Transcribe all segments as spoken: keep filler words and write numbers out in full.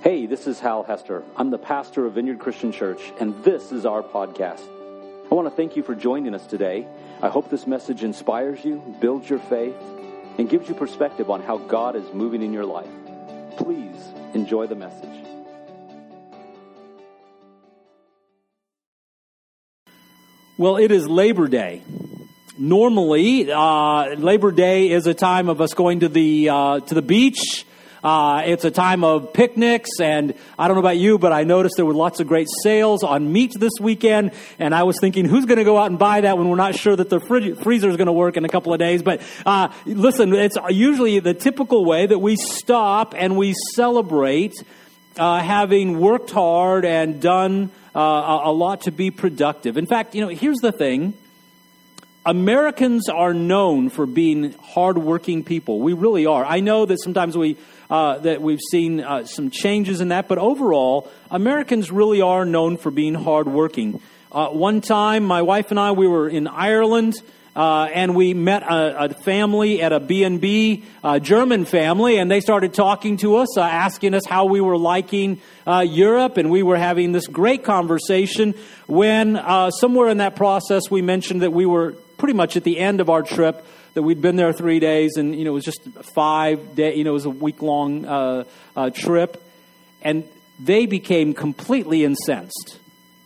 Hey, this is Hal Hester. I'm the pastor of Vineyard Christian Church, and this is our podcast. I want to thank you for joining us today. I hope this message inspires you, builds your faith, and gives you perspective on how God is moving in your life. Please enjoy the message. Well, it is Labor Day. Normally, uh, Labor Day is a time of us going to the uh, to the beach. Uh, it's a time of picnics, and I don't know about you, but I noticed there were lots of great sales on meat this weekend, and I was thinking, who's going to go out and buy that when we're not sure that the fridge, freezer is going to work in a couple of days? But uh, listen, it's usually the typical way that we stop and we celebrate uh, having worked hard and done uh, a, a lot to be productive. In fact, you know, here's the thing. Americans are known for being hardworking people. We really are. I know that sometimes we uh, that we've seen uh, some changes in that, but overall, Americans really are known for being hardworking. Uh, one time, my wife and I, we were in Ireland, uh, and we met a, a family at a B and B, a German family, and they started talking to us, uh, asking us how we were liking uh, Europe, and we were having this great conversation when uh, somewhere in that process we mentioned that we were pretty much at the end of our trip, that we'd been there three days, and you know it was just five day, you know, it was a week long uh, uh, trip, and they became completely incensed.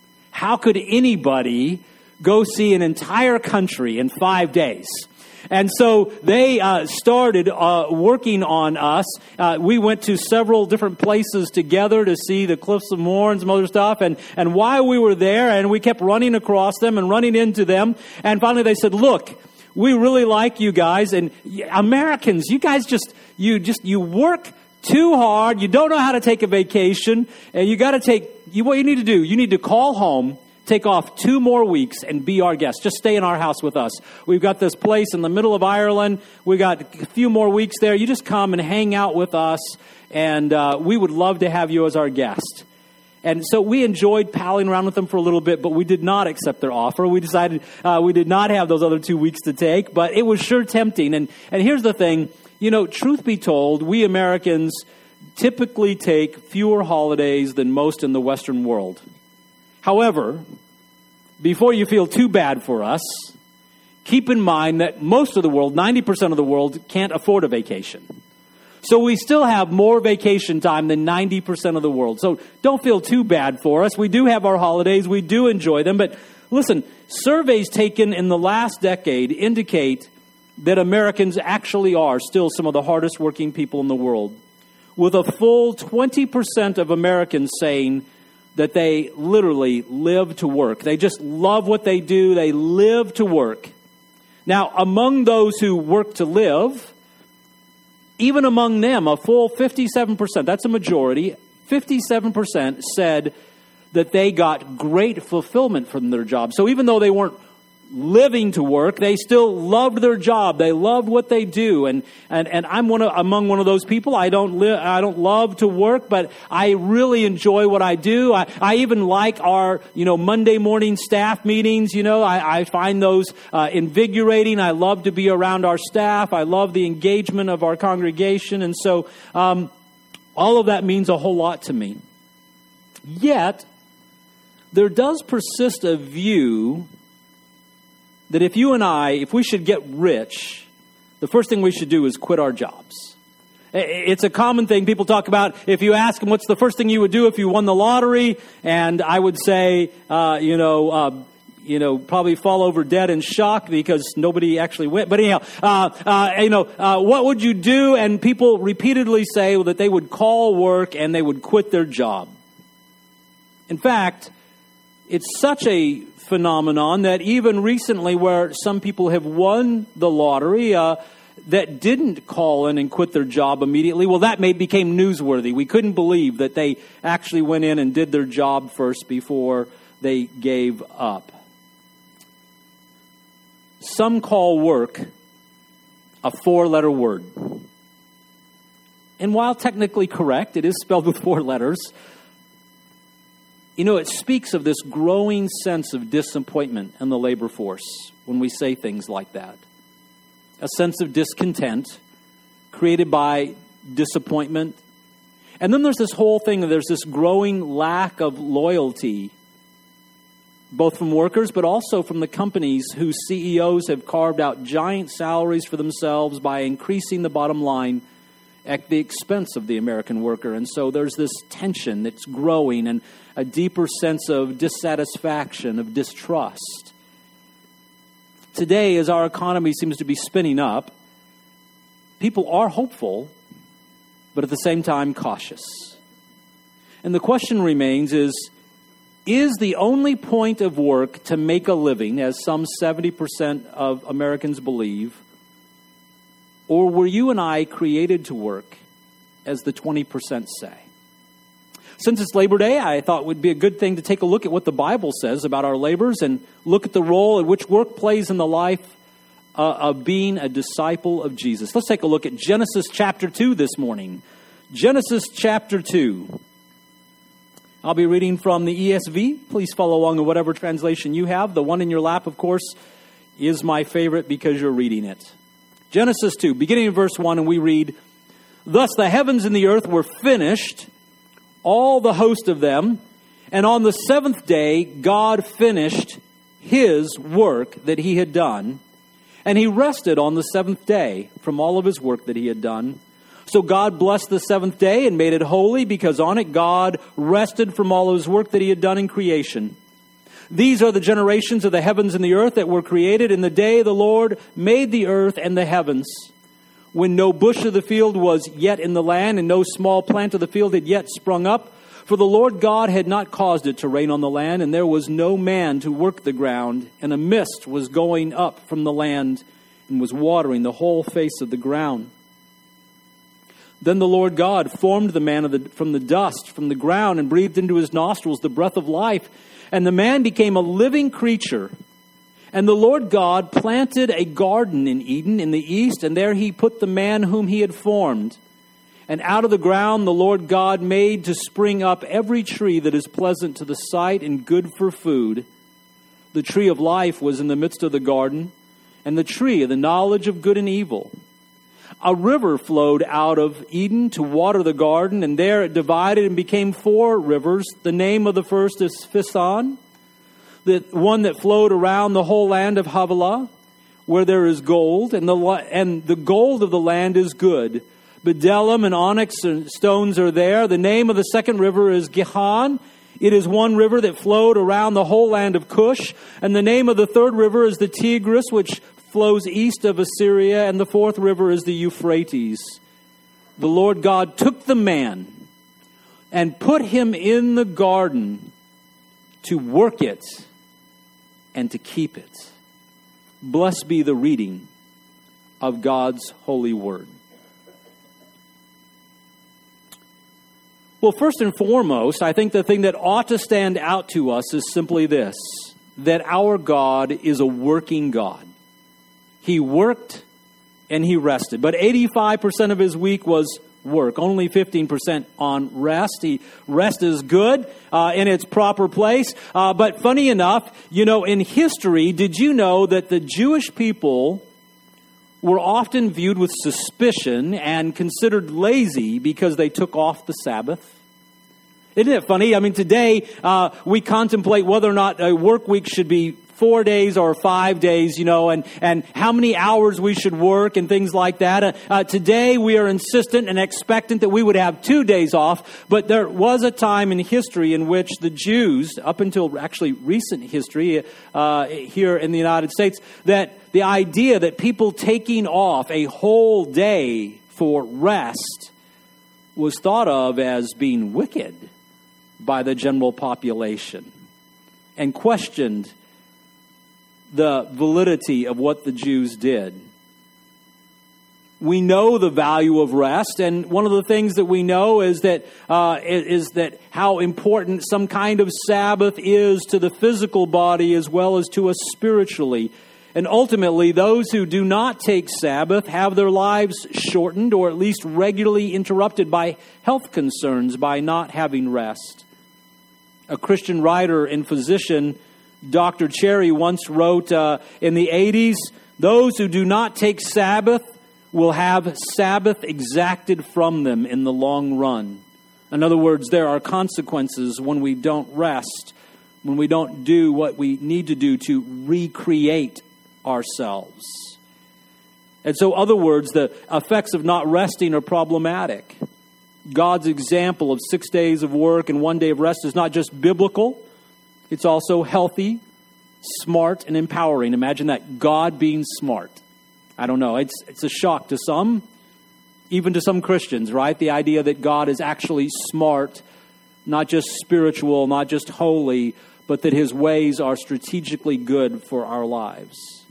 How could anybody go see an entire country in five days? And so they uh, started uh, working on us. Uh, we went to several different places together to see the Cliffs of Moher and some other stuff. And, and while we were there, and we kept running across them and running into them, and finally they said, "Look, we really like you guys, and Americans, you guys just you just you work too hard. You don't know how to take a vacation, and you got to take you. What you need to do, you need to call home." Take off two more weeks and be our guest. Just stay in our house with us. We've got this place in the middle of Ireland. We got a few more weeks there. You just come and hang out with us, and uh, we would love to have you as our guest. And so we enjoyed palling around with them for a little bit, but we did not accept their offer. We decided uh, we did not have those other two weeks to take, but it was sure tempting. And and here's the thing, you know, truth be told, we Americans typically take fewer holidays than most in the Western world. However, before you feel too bad for us, keep in mind that most of the world, ninety percent of the world, can't afford a vacation. So we still have more vacation time than ninety percent of the world. So don't feel too bad for us. We do have our holidays. We do enjoy them. But listen, surveys taken in the last decade indicate that Americans actually are still some of the hardest working people in the world, with a full twenty percent of Americans saying that they literally live to work. They just love what they do. They live to work. Now, among those who work to live, even among them, a full fifty-seven percent, that's a majority, fifty-seven percent said that they got great fulfillment from their job. So even though they weren't living to work, they still loved their job. They loved what they do, and and and I'm one of, among one of those people. I don't live. I don't love to work, but I really enjoy what I do. I, I even like our you know Monday morning staff meetings. You know, I, I find those uh, invigorating. I love to be around our staff. I love the engagement of our congregation, and so um, all of that means a whole lot to me. Yet, there does persist a view that if you and I, if we should get rich, the first thing we should do is quit our jobs. It's a common thing. People talk about, if you ask them what's the first thing you would do if you won the lottery, and I would say, uh, you know, uh, you know, probably fall over dead in shock because nobody actually went. But anyhow, uh, uh, you know, uh, what would you do? And people repeatedly say that they would call work and they would quit their job. In fact, it's such a phenomenon that even recently, where some people have won the lottery uh, that didn't call in and quit their job immediately, well, that made, became newsworthy. We couldn't believe that they actually went in and did their job first before they gave up. Some call work a four-letter word. And while technically correct, it is spelled with four letters. You know, it speaks of this growing sense of disappointment in the labor force when we say things like that. A sense of discontent created by disappointment. And then there's this whole thing, there's this growing lack of loyalty, both from workers, but also from the companies whose C E Os have carved out giant salaries for themselves by increasing the bottom line at the expense of the American worker. And so there's this tension that's growing and a deeper sense of dissatisfaction, of distrust. Today, as our economy seems to be spinning up, people are hopeful, but at the same time cautious. And the question remains is, is the only point of work to make a living, as some seventy percent of Americans believe, or were you and I created to work, as the twenty percent say? Since it's Labor Day, I thought it would be a good thing to take a look at what the Bible says about our labors and look at the role in which work plays in the life uh, of being a disciple of Jesus. Let's take a look at Genesis chapter two this morning. Genesis chapter two. I'll be reading from the E S V. Please follow along in whatever translation you have. The one in your lap, of course, is my favorite because you're reading it. Genesis two, beginning in verse one, and we read, "Thus the heavens and the earth were finished, all the host of them, and on the seventh day God finished his work that he had done, and he rested on the seventh day from all of his work that he had done. So God blessed the seventh day and made it holy, because on it God rested from all of his work that he had done in creation. These are the generations of the heavens and the earth that were created in the day the Lord made the earth and the heavens, when no bush of the field was yet in the land, and no small plant of the field had yet sprung up. For the Lord God had not caused it to rain on the land, and there was no man to work the ground, and a mist was going up from the land and was watering the whole face of the ground. Then the Lord God formed the man of the, from the dust, from the ground, and breathed into his nostrils the breath of life. And the man became a living creature. And the Lord God planted a garden in Eden in the east, and there he put the man whom he had formed. And out of the ground the Lord God made to spring up every tree that is pleasant to the sight and good for food. The tree of life was in the midst of the garden, and the tree of the knowledge of good and evil. A river flowed out of Eden to water the garden, and there it divided and became four rivers. The name of the first is Pison, the one that flowed around the whole land of Havilah, where there is gold, and the and the gold of the land is good. Bdellium and onyx and stones are there. The name of the second river is Gihon. It is one river that flowed around the whole land of Cush. And the name of the third river is the Tigris, which flows east of Assyria, and the fourth river is the Euphrates. The Lord God took the man and put him in the garden to work it and to keep it." Blessed be the reading of God's holy word. Well, first and foremost, I think the thing that ought to stand out to us is simply this, that our God is a working God. He worked and he rested. But eighty-five percent of his week was work, only fifteen percent on rest. He, rest is good uh, in its proper place. Uh, but funny enough, you know, in history, did you know that the Jewish people were often viewed with suspicion and considered lazy because they took off the Sabbath? Isn't it funny? I mean, today uh, we contemplate whether or not a work week should be four days or five days, you know, and, and how many hours we should work and things like that. Uh, uh, today we are insistent and expectant that we would have two days off. But there was a time in history in which the Jews, up until actually recent history uh, here in the United States, that the idea that people taking off a whole day for rest was thought of as being wicked by the general population and questioned the validity of what the Jews did. We know the value of rest, and one of the things that we know is that uh, is that how important some kind of Sabbath is to the physical body as well as to us spiritually. And ultimately, those who do not take Sabbath have their lives shortened or at least regularly interrupted by health concerns by not having rest. A Christian writer and physician, Doctor Cherry, once wrote uh, in the eighties, "Those who do not take Sabbath will have Sabbath exacted from them in the long run. In other words, there are consequences when we don't rest, when we don't do what we need to do to recreate ourselves. And so, in other words, the effects of not resting are problematic. God's example of six days of work and one day of rest is not just biblical, it's also healthy, smart, and empowering. Imagine that, God being smart. I don't know, it's it's a shock to some, even to some Christians, right? The idea that God is actually smart, not just spiritual, not just holy, but that his ways are strategically good for our lives.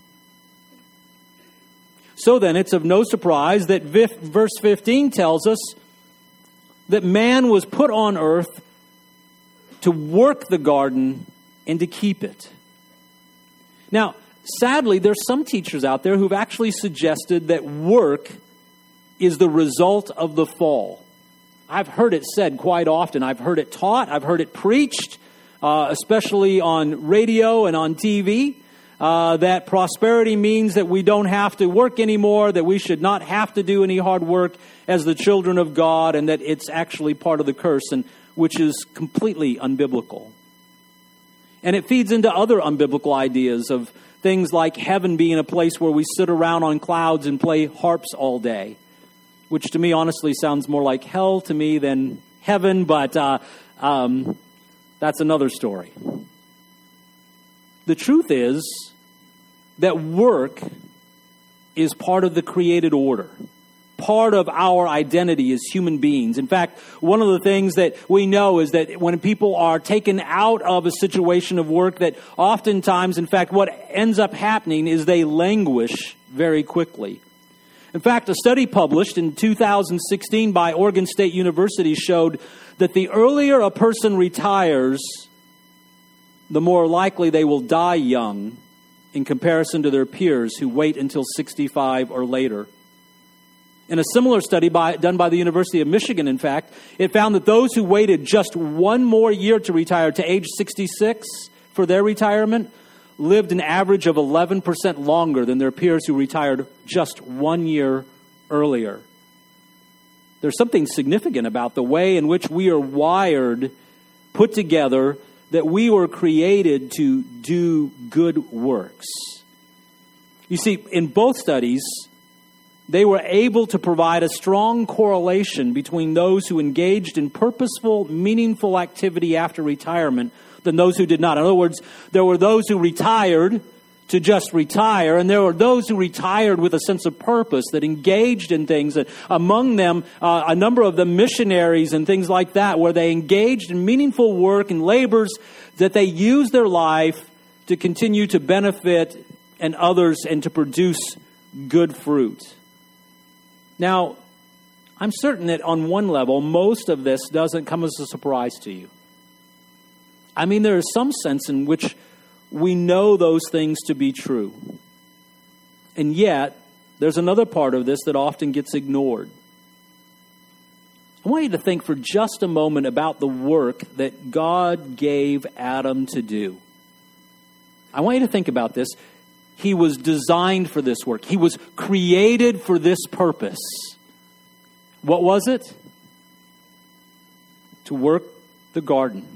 So then, it's of no surprise that verse fifteen tells us that man was put on earth to work the garden and to keep it. Now, sadly, there's some teachers out there who've actually suggested that work is the result of the fall. I've heard it said quite often. I've heard it taught. I've heard it preached, uh, especially on radio and on T V, uh, that prosperity means that we don't have to work anymore, that we should not have to do any hard work as the children of God, and that it's actually part of the curse, and which is completely unbiblical. And it feeds into other unbiblical ideas of things like heaven being a place where we sit around on clouds and play harps all day, which to me honestly sounds more like hell to me than heaven, but uh, um, that's another story. The truth is that work is part of the created order, part of our identity as human beings. In fact, one of the things that we know is that when people are taken out of a situation of work, that oftentimes, in fact, what ends up happening is they languish very quickly. In fact, a study published in two thousand sixteen by Oregon State University showed that the earlier a person retires, the more likely they will die young in comparison to their peers who wait until sixty-five or later. In a similar study by, done by the University of Michigan, in fact, it found that those who waited just one more year to retire to age sixty-six for their retirement lived an average of eleven percent longer than their peers who retired just one year earlier. There's something significant about the way in which we are wired, put together, that we were created to do good works. You see, in both studies, they were able to provide a strong correlation between those who engaged in purposeful, meaningful activity after retirement than those who did not. In other words, there were those who retired to just retire, and there were those who retired with a sense of purpose, that engaged in things, that among them, uh, a number of them missionaries and things like that, where they engaged in meaningful work and labors, that they used their life to continue to benefit and others and to produce good fruit. Now, I'm certain that on one level, most of this doesn't come as a surprise to you. I mean, there is some sense in which we know those things to be true. And yet, there's another part of this that often gets ignored. I want you to think for just a moment about the work that God gave Adam to do. I want you to think about this. He was designed for this work. He was created for this purpose. What was it? To work the garden.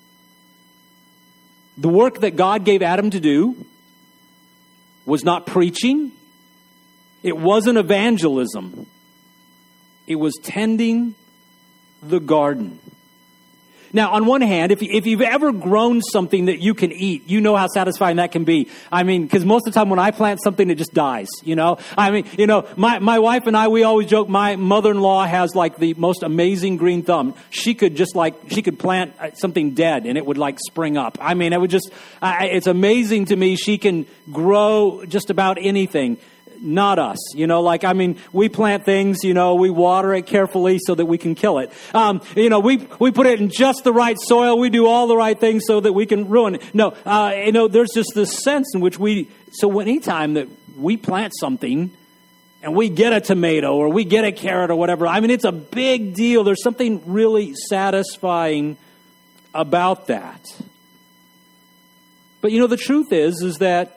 The work that God gave Adam to do was not preaching. It wasn't evangelism. It was tending the garden. Now, on one hand, if, if you've ever grown something that you can eat, you know how satisfying that can be. I mean, because most of the time when I plant something, it just dies, you know? I mean, you know, my, my wife and I, we always joke, my mother-in-law has like the most amazing green thumb. She could just like, she could plant something dead and it would like spring up. I mean, it would just, I, it's amazing to me. She can grow just about anything. Not us, you know, like, I mean, we plant things, you know, we water it carefully so that we can kill it. Um, you know, we, we put it in just the right soil. We do all the right things so that we can ruin it. No, uh, you know, there's just this sense in which we, so anytime that we plant something and we get a tomato or we get a carrot or whatever, I mean, it's a big deal. There's something really satisfying about that. But, you know, the truth is, is that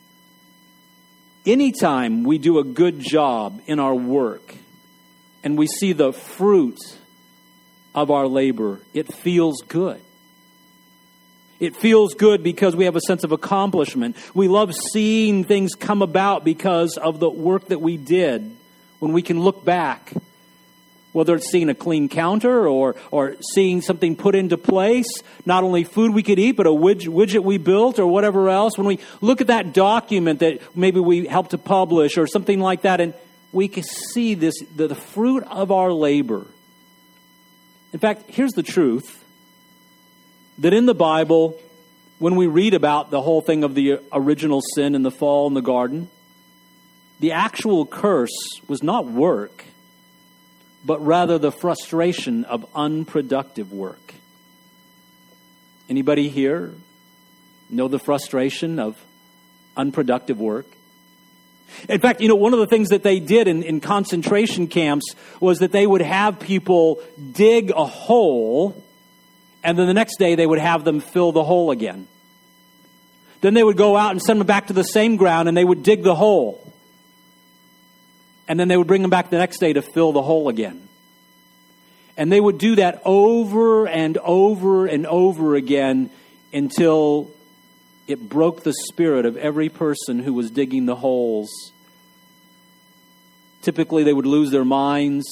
anytime we do a good job in our work and we see the fruit of our labor, it feels good. It feels good because we have a sense of accomplishment. We love seeing things come about because of the work that we did. When we can look back, whether it's seeing a clean counter or or seeing something put into place, not only food we could eat, but a widget, widget we built or whatever else. When we look at that document that maybe we helped to publish or something like that, and we can see this the, the fruit of our labor. In fact, here's the truth. That in the Bible, when we read about the whole thing of the original sin and the fall in the garden, the actual curse was not work, but rather the frustration of unproductive work. Anybody here know the frustration of unproductive work? In fact, you know, one of the things that they did in, in concentration camps was that they would have people dig a hole, and then the next day they would have them fill the hole again. Then they would go out and send them back to the same ground, and they would dig the hole. And then they would bring them back the next day to fill the hole again. And they would do that over and over and over again until it broke the spirit of every person who was digging the holes. Typically, they would lose their minds.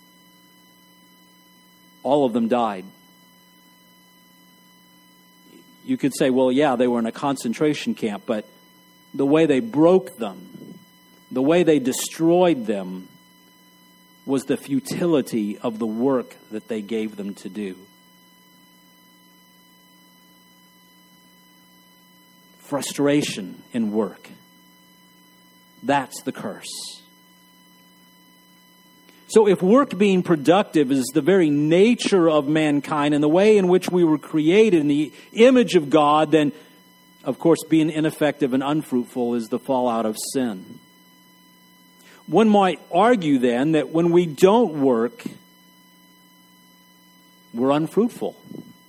All of them died. You could say, well, yeah, they were in a concentration camp, but the way they broke them, the way they destroyed them, was the futility of the work that they gave them to do. Frustration in work. That's the curse. So if work being productive is the very nature of mankind and the way in which we were created in the image of God, then, of course, being ineffective and unfruitful is the fallout of sin. One might argue then that when we don't work, we're unfruitful.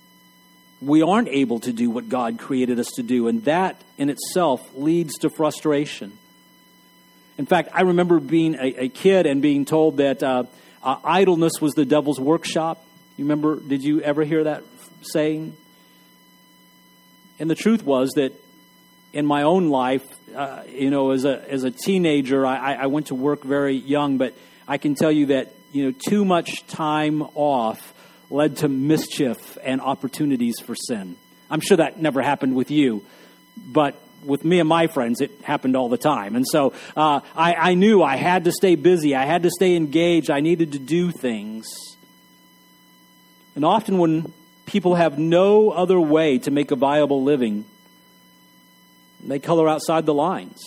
We aren't able to do what God created us to do, and that in itself leads to frustration. In fact, I remember being a, a kid and being told that uh, uh, idleness was the devil's workshop. You remember, did you ever hear that saying? And the truth was that in my own life, uh, you know, as a as a teenager, I, I went to work very young, but I can tell you that, you know, too much time off led to mischief and opportunities for sin. I'm sure that never happened with you, but with me and my friends, it happened all the time. And so uh, I, I knew I had to stay busy. I had to stay engaged. I needed to do things. And often when people have no other way to make a viable living, they color outside the lines.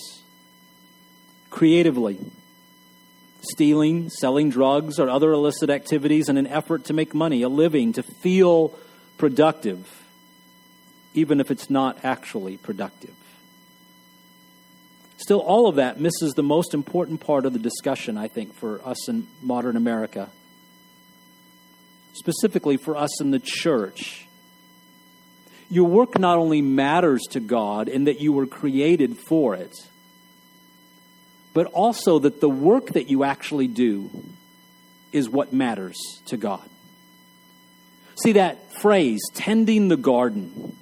Creatively. Stealing, selling drugs, or other illicit activities in an effort to make money, a living, to feel productive, even if it's not actually productive. Still, all of that misses the most important part of the discussion, I think, for us in modern America. Specifically for us in the church. Your work not only matters to God in that you were created for it, but also that the work that you actually do is what matters to God. See that phrase, tending the garden.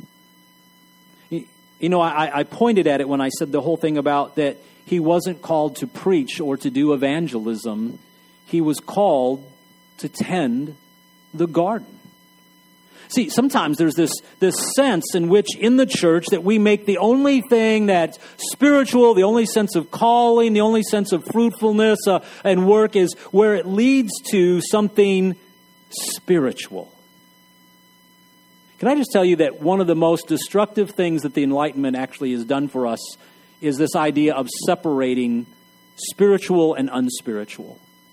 You know, I, I pointed at it when I said the whole thing about that he wasn't called to preach or to do evangelism. He was called to tend the garden. See, sometimes there's this, this sense in which in the church that we make the only thing that's spiritual, the only sense of calling, the only sense of fruitfulness uh, and work is where it leads to something spiritual. Can I just tell you that one of the most destructive things that the Enlightenment actually has done for us is this idea of separating spiritual and unspiritual.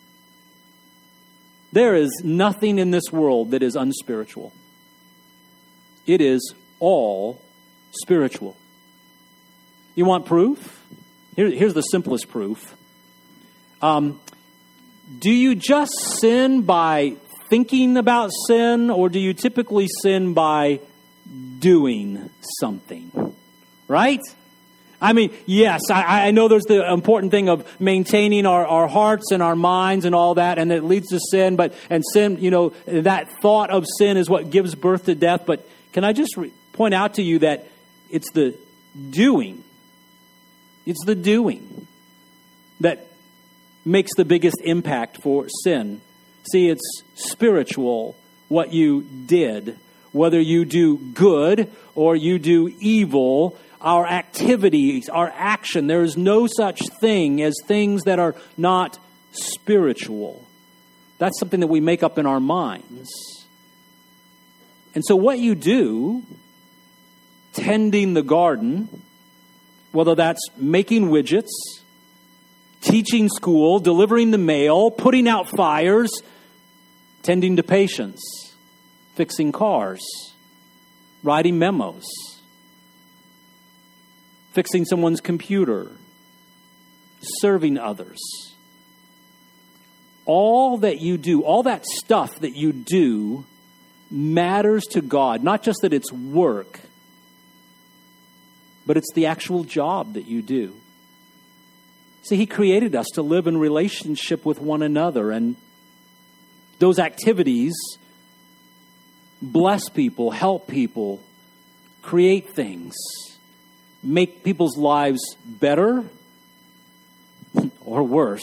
There is nothing in this world that is unspiritual. It is all spiritual. You want proof? Here, here's the simplest proof. Um, do you just sin by thinking about sin, or do you typically sin by doing something? Right? I mean, yes, I, I know there's the important thing of maintaining our, our hearts and our minds and all that, and it leads to sin. But and sin, you know, that thought of sin is what gives birth to death. But can I just re- point out to you that it's the doing, it's the doing that makes the biggest impact for sin. See, it's spiritual, what you did, whether you do good or you do evil. Our activities, our action, there is no such thing as things that are not spiritual. That's something that we make up in our minds. And so what you do, tending the garden, whether that's making widgets, teaching school, delivering the mail, putting out fires, tending to patients, fixing cars, writing memos, fixing someone's computer, serving others. All that you do, all that stuff that you do matters to God. Not just that it's work, but it's the actual job that you do. See, He created us to live in relationship with one another, and those activities bless people, help people, create things, make people's lives better or worse.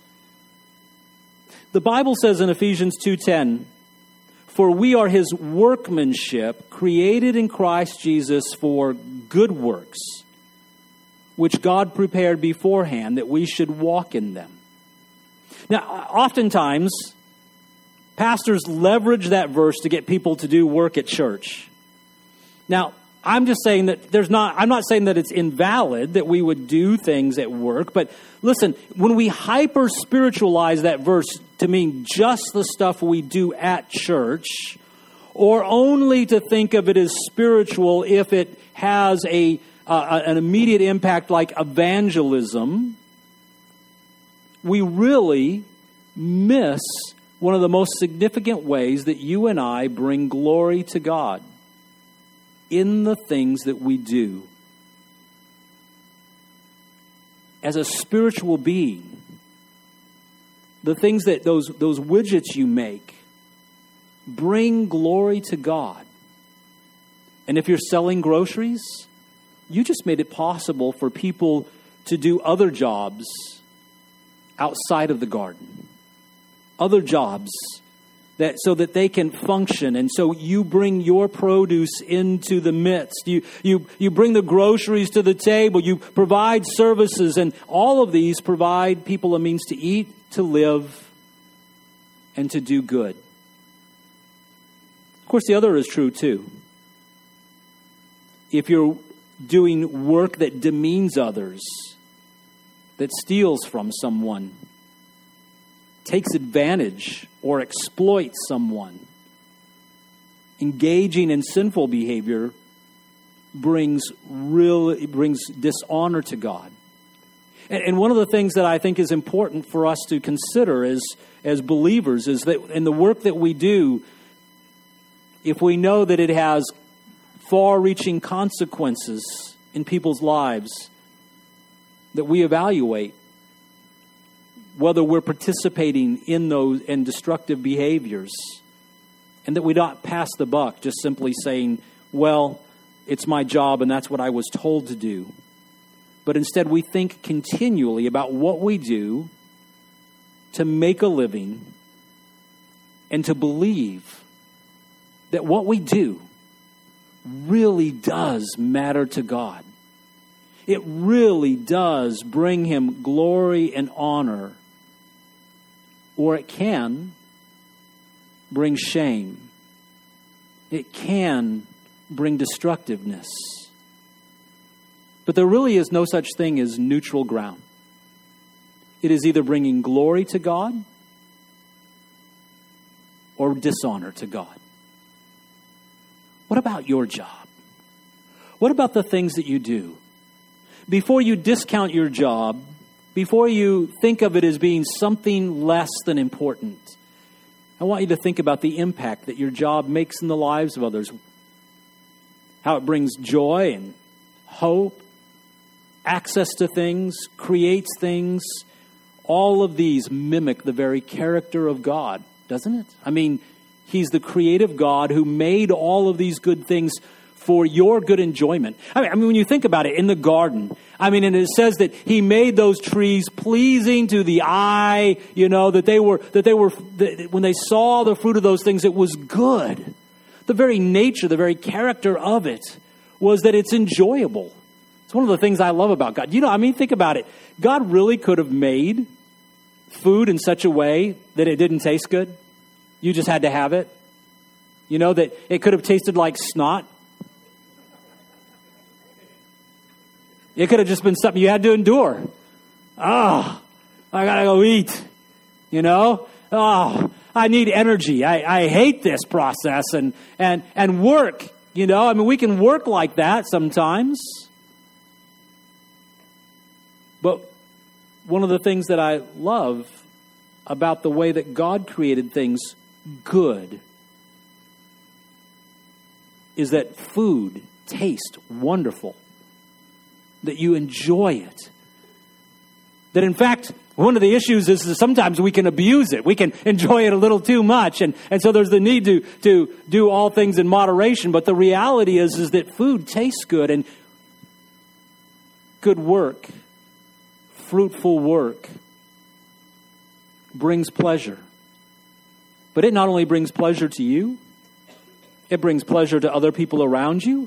The Bible says in Ephesians two ten, "For we are His workmanship, created in Christ Jesus for good works, which God prepared beforehand that we should walk in them." Now, oftentimes, pastors leverage that verse to get people to do work at church. Now, I'm just saying that there's not, I'm not saying that it's invalid that we would do things at work, but listen, when we hyper spiritualize that verse to mean just the stuff we do at church, or only to think of it as spiritual if it has a uh, an immediate impact like evangelism, we really miss one of the most significant ways that you and I bring glory to God in the things that we do. As a spiritual being, the things that those, those widgets you make bring glory to God. And if you're selling groceries, you just made it possible for people to do other jobs outside of the garden. Other jobs that so that they can function. And so you bring your produce into the midst. You you you bring the groceries to the table. You provide services, and all of these provide people a means to eat, to live, and to do good. Of course, the other is true too. If you're doing work that demeans others, that steals from someone, takes advantage or exploits someone, engaging in sinful behavior brings real brings dishonor to God. And, and one of the things that I think is important for us to consider as, as believers is that in the work that we do, if we know that it has far-reaching consequences in people's lives, that we evaluate whether we're participating in those in destructive behaviors, and that we not pass the buck just simply saying, well, it's my job and that's what I was told to do. But instead we think continually about what we do to make a living and to believe that what we do really does matter to God. It really does bring Him glory and honor, or it can bring shame. It can bring destructiveness. But there really is no such thing as neutral ground. It is either bringing glory to God or dishonor to God. What about your job? What about the things that you do? Before you discount your job, before you think of it as being something less than important, I want you to think about the impact that your job makes in the lives of others. How it brings joy and hope access to things, creates things. All of these mimic the very character of God, doesn't it? I mean, He's the creative God who made all of these good things for your good enjoyment. I mean, I mean, when you think about it, in the garden, I mean, and it says that He made those trees pleasing to the eye, you know, that they were, that they were, that when they saw the fruit of those things, it was good. The very nature, the very character of it was that it's enjoyable. It's one of the things I love about God. You know, I mean, think about it. God really could have made food in such a way that it didn't taste good. You just had to have it. You know, that it could have tasted like snot. It could have just been something you had to endure. Oh, I gotta go eat. You know? Oh, I need energy. I, I hate this process and, and, and work. You know, I mean, we can work like that sometimes. But one of the things that I love about the way that God created things good is that food tastes wonderful, that you enjoy it. That in fact, one of the issues is that sometimes we can abuse it. We can enjoy it a little too much. And, and so there's the need to, to do all things in moderation. But the reality is, is that food tastes good, and good work, fruitful work, brings pleasure. But it not only brings pleasure to you, it brings pleasure to other people around you.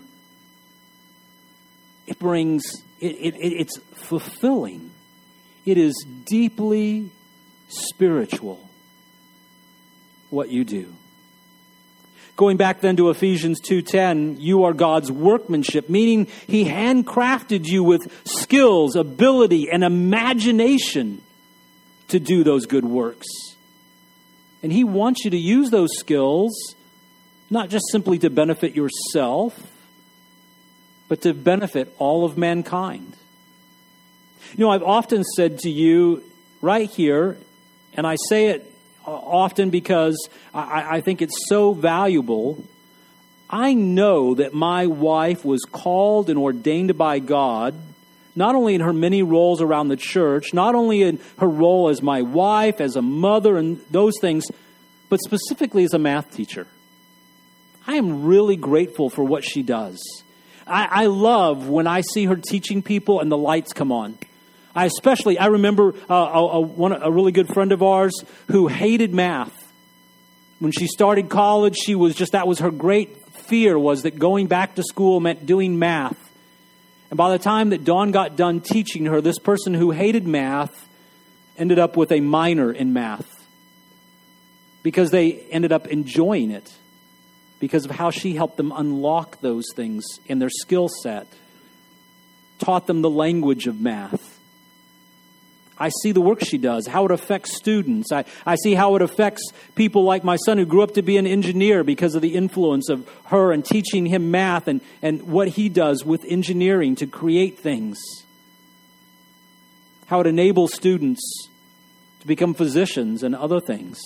It brings, it, it, it's fulfilling. It is deeply spiritual, what you do. Going back then to Ephesians two ten, you are God's workmanship, meaning He handcrafted you with skills, ability, and imagination to do those good works. And He wants you to use those skills, not just simply to benefit yourself, but to benefit all of mankind. You know, I've often said to you right here, and I say it often because I, I think it's so valuable. I know that my wife was called and ordained by God, not only in her many roles around the church, not only in her role as my wife, as a mother, and those things, but specifically as a math teacher. I am really grateful for what she does. I, I love when I see her teaching people and the lights come on. I especially, I remember uh, a, a, one, a really good friend of ours who hated math. When she started college, she was just, that was her great fear, was that going back to school meant doing math. And by the time that Dawn got done teaching her, this person who hated math ended up with a minor in math because they ended up enjoying it because of how she helped them unlock those things in their skill set, taught them the language of math. I see the work she does, how it affects students. I, I see how it affects people like my son who grew up to be an engineer because of the influence of her and teaching him math and, and what he does with engineering to create things. How it enables students to become physicians and other things.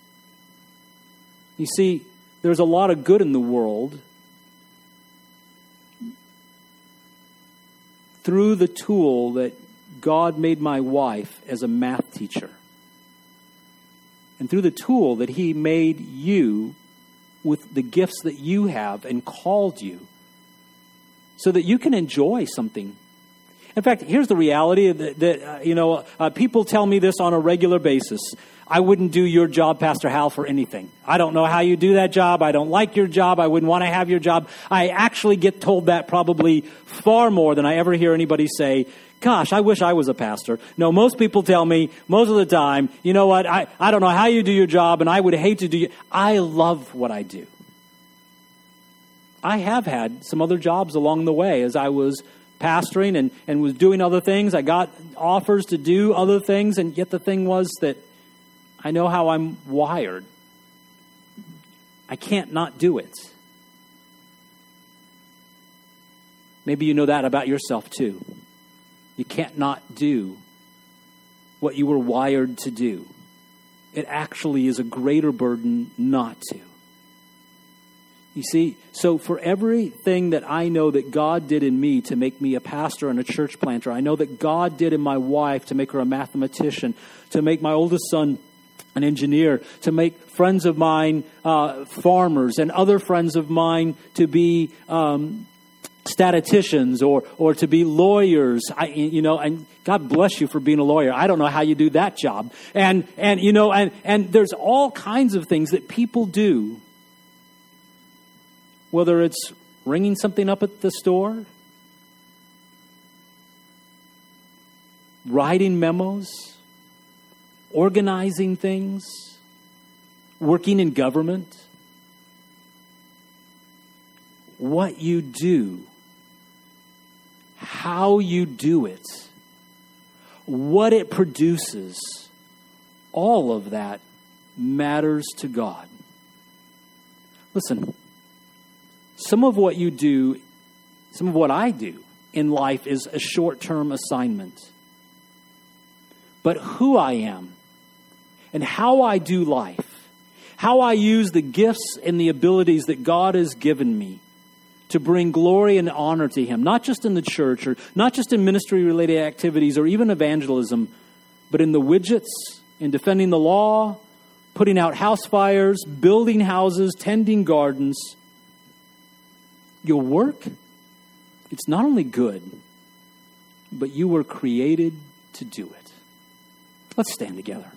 You see, there's a lot of good in the world through the tool that God made my wife as a math teacher. And through the tool that He made you with the gifts that you have and called you so that you can enjoy something. In fact, here's the reality that, that uh, you know, uh, people tell me this on a regular basis. I wouldn't do your job, Pastor Hal, for anything. I don't know how you do that job. I don't like your job. I wouldn't want to have your job. I actually get told that probably far more than I ever hear anybody say, gosh, I wish I was a pastor. No, most people tell me most of the time, you know what, I, I don't know how you do your job, and I would hate to do you. I love what I do. I have had some other jobs along the way as I was pastoring and, and was doing other things. I got offers to do other things, and yet the thing was that I know how I'm wired. I can't not do it. Maybe you know that about yourself too. You can't not do what you were wired to do. It actually is a greater burden not to. You see, so for everything that I know that God did in me to make me a pastor and a church planter, I know that God did in my wife to make her a mathematician, to make my oldest son an engineer, to make friends of mine uh, farmers, and other friends of mine to be um, statisticians or or to be lawyers. I, you know, and God bless you for being a lawyer. I don't know how you do that job. And and you know, and and there's all kinds of things that people do. Whether it's ringing something up at the store, writing memos, organizing things, working in government. What you do, how you do it, what it produces, all of that matters to God. Listen. Some of what you do, some of what I do in life is a short-term assignment. But who I am and how I do life, how I use the gifts and the abilities that God has given me to bring glory and honor to Him, not just in the church or not just in ministry-related activities or even evangelism, but in the widgets, in defending the law, putting out house fires, building houses, tending gardens. Your work, it's not only good, but you were created to do it. Let's stand together.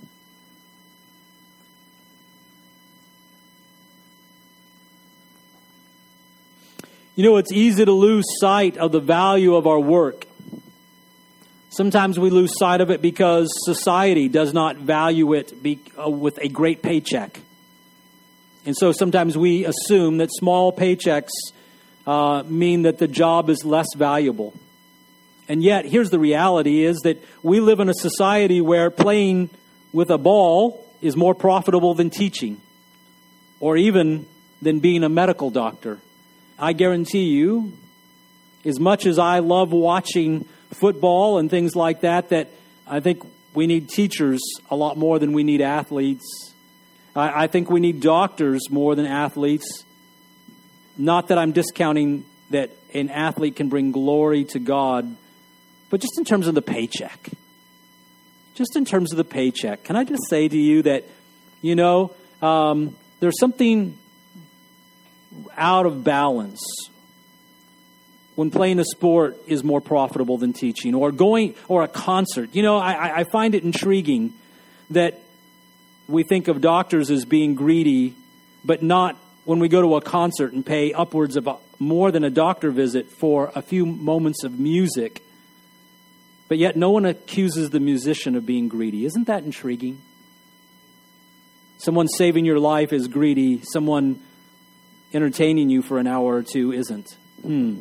You know, it's easy to lose sight of the value of our work. Sometimes we lose sight of it because society does not value it be, uh, with a great paycheck. And so sometimes we assume that small paychecks Uh, mean that the job is less valuable. And yet, here's the reality is that we live in a society where playing with a ball is more profitable than teaching, or even than being a medical doctor. I guarantee you, as much as I love watching football and things like that, that I think we need teachers a lot more than we need athletes. I, I think we need doctors more than athletes. Not that I'm discounting that an athlete can bring glory to God, but just in terms of the paycheck. Just in terms of the paycheck. Can I just say to you that, you know, um, there's something out of balance when playing a sport is more profitable than teaching, or going, or a concert. You know, I, I find it intriguing that we think of doctors as being greedy, but not when we go to a concert and pay upwards of a, more than a doctor visit for a few moments of music, but yet no one accuses the musician of being greedy. Isn't that intriguing? Someone saving your life is greedy. Someone entertaining you for an hour or two isn't. Hmm.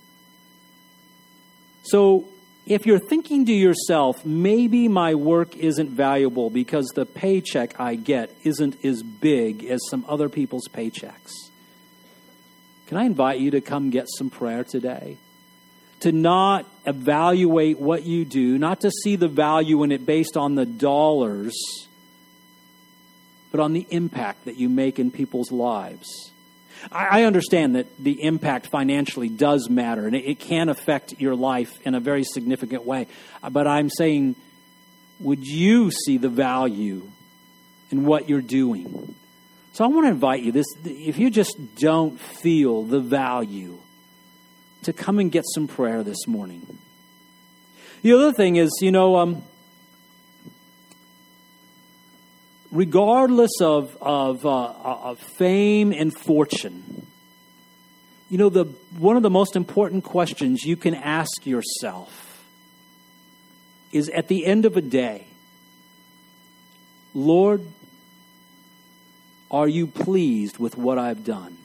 So if you're thinking to yourself, maybe my work isn't valuable because the paycheck I get isn't as big as some other people's paychecks, can I invite you to come get some prayer today? To not evaluate what you do, not to see the value in it based on the dollars, but on the impact that you make in people's lives. I understand that the impact financially does matter, and it can affect your life in a very significant way. But I'm saying, would you see the value in what you're doing? So I want to invite you, this, if you just don't feel the value, to come and get some prayer this morning. The other thing is, you know, um, regardless of of, uh, of fame and fortune, you know, the one of the most important questions you can ask yourself is, at the end of a day, Lord, are you pleased with what I've done?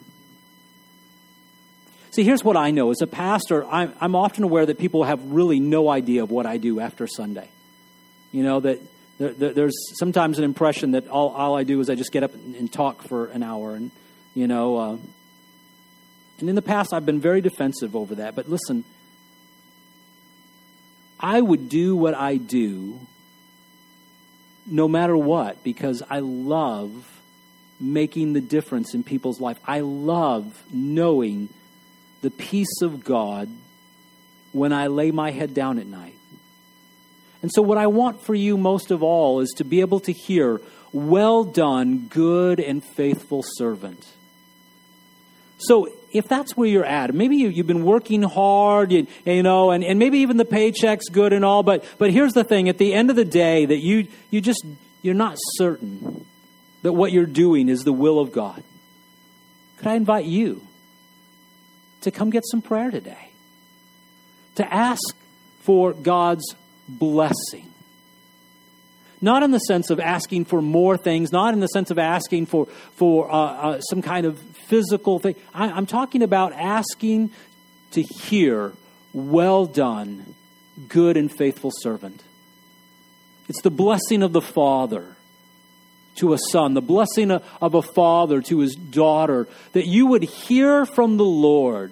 See, here's what I know. As a pastor, I'm, I'm often aware that people have really no idea of what I do after Sunday. You know, that there, there, there's sometimes an impression that all, all I do is I just get up and, and talk for an hour. And, you know, uh, and in the past, I've been very defensive over that. But listen, I would do what I do no matter what, because I love making the difference in people's life. I love knowing the peace of God when I lay my head down at night. And so what I want for you most of all is to be able to hear, "Well done, good and faithful servant." So if that's where you're at, maybe you, you've been working hard, you, you know, and, and maybe even the paycheck's good and all, but but here's the thing, at the end of the day, that you you just, you're not certain that what you're doing is the will of God. Could I invite you to come get some prayer today? To ask for God's blessing. Not in the sense of asking for more things, not in the sense of asking for, for uh, uh, some kind of physical thing. I, I'm talking about asking to hear, "Well done, good and faithful servant." It's the blessing of the Father to a son, the blessing of a father to his daughter, that you would hear from the Lord,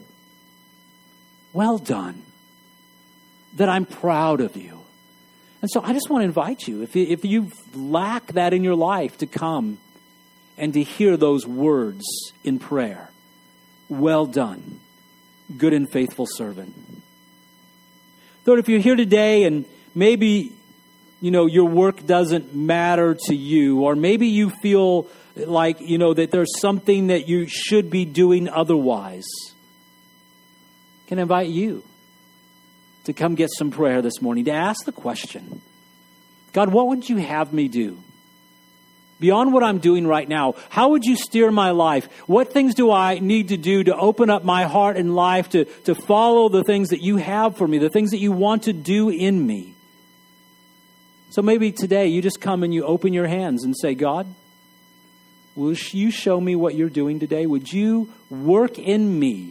"Well done, that I'm proud of you." And so I just want to invite you, if you, if you lack that in your life, to come and to hear those words in prayer. "Well done, good and faithful servant." Lord, if you're here today and maybe, you know, your work doesn't matter to you, or maybe you feel like, you know, that there's something that you should be doing otherwise, can I invite you to come get some prayer this morning, to ask the question, "God, what would you have me do? Beyond what I'm doing right now, how would you steer my life? What things do I need to do to open up my heart and life to, to follow the things that you have for me, the things that you want to do in me?" So maybe today you just come and you open your hands and say, "God, will you show me what you're doing today? Would you work in me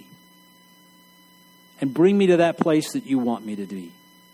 and bring me to that place that you want me to be?"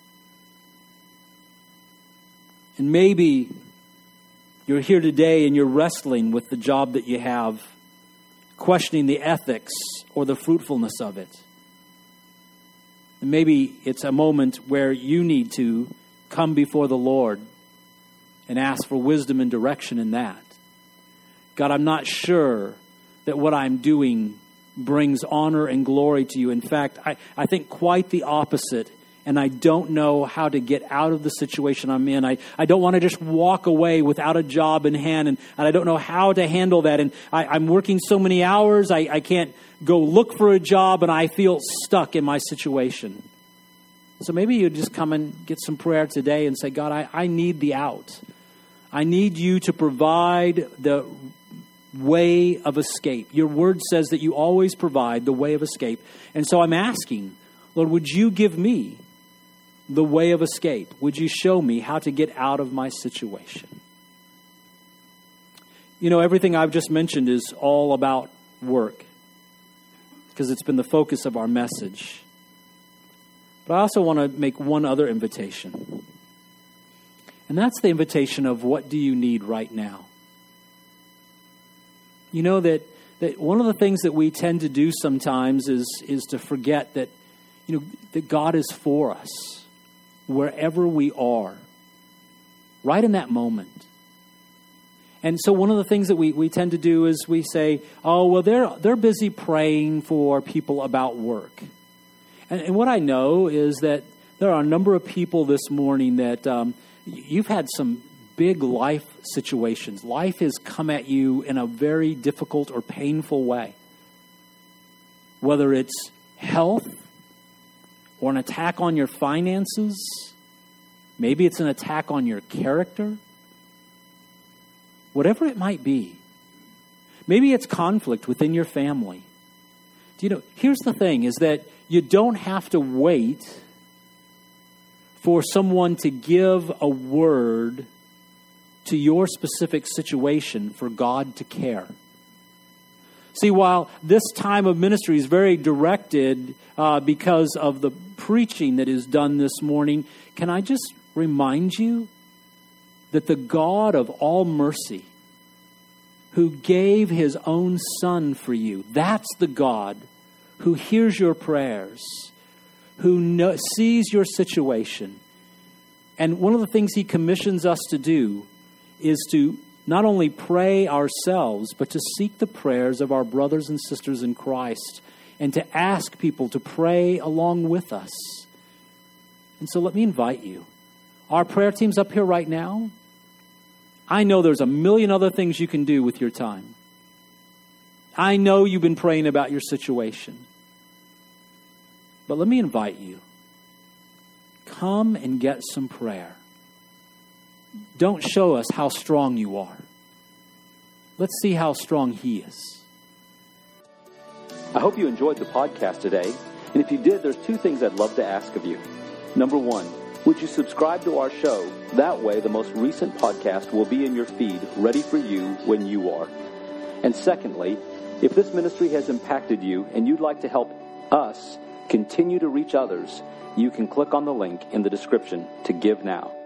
And maybe you're here today and you're wrestling with the job that you have, questioning the ethics or the fruitfulness of it. And maybe it's a moment where you need to come before the Lord and ask for wisdom and direction in that. "God, I'm not sure that what I'm doing brings honor and glory to you. In fact, I, I think quite the opposite, and I don't know how to get out of the situation I'm in. I, I don't want to just walk away without a job in hand, and, and I don't know how to handle that. And I, I'm working so many hours, I, I can't go look for a job, and I feel stuck in my situation." So maybe you just come and get some prayer today and say, "God, I, I need the out. I need you to provide the way of escape. Your word says that you always provide the way of escape. And so I'm asking, Lord, would you give me the way of escape? Would you show me how to get out of my situation?" You know, everything I've just mentioned is all about work, because it's been the focus of our message. But I also want to make one other invitation. And that's the invitation of, what do you need right now? You know that, that one of the things that we tend to do sometimes is, is to forget that, you know, that God is for us wherever we are, right in that moment. And so one of the things that we, we tend to do is we say, "Oh, well, they're they're busy praying for people about work." And, and what I know is that there are a number of people this morning that um, you've had some big life situations. Life has come at you in a very difficult or painful way. Whether it's health or an attack on your finances, maybe it's an attack on your character. Whatever it might be. Maybe it's conflict within your family. Do you know, here's the thing, is that you don't have to wait for someone to give a word to your specific situation for God to care. See, while this time of ministry is very directed uh, because of the preaching that is done this morning, can I just remind you that the God of all mercy, who gave his own Son for you, that's the God who hears your prayers, who know, sees your situation. And one of the things he commissions us to do is to not only pray ourselves, but to seek the prayers of our brothers and sisters in Christ and to ask people to pray along with us. And so let me invite you. Our prayer team's up here right now. I know there's a million other things you can do with your time. I know you've been praying about your situation. But let me invite you. Come and get some prayer. Don't show us how strong you are. Let's see how strong He is. I hope you enjoyed the podcast today. And if you did, there's two things I'd love to ask of you. Number one, would you subscribe to our show? That way, the most recent podcast will be in your feed, ready for you when you are. And secondly, if this ministry has impacted you and you'd like to help us continue to reach others, you can click on the link in the description to give now.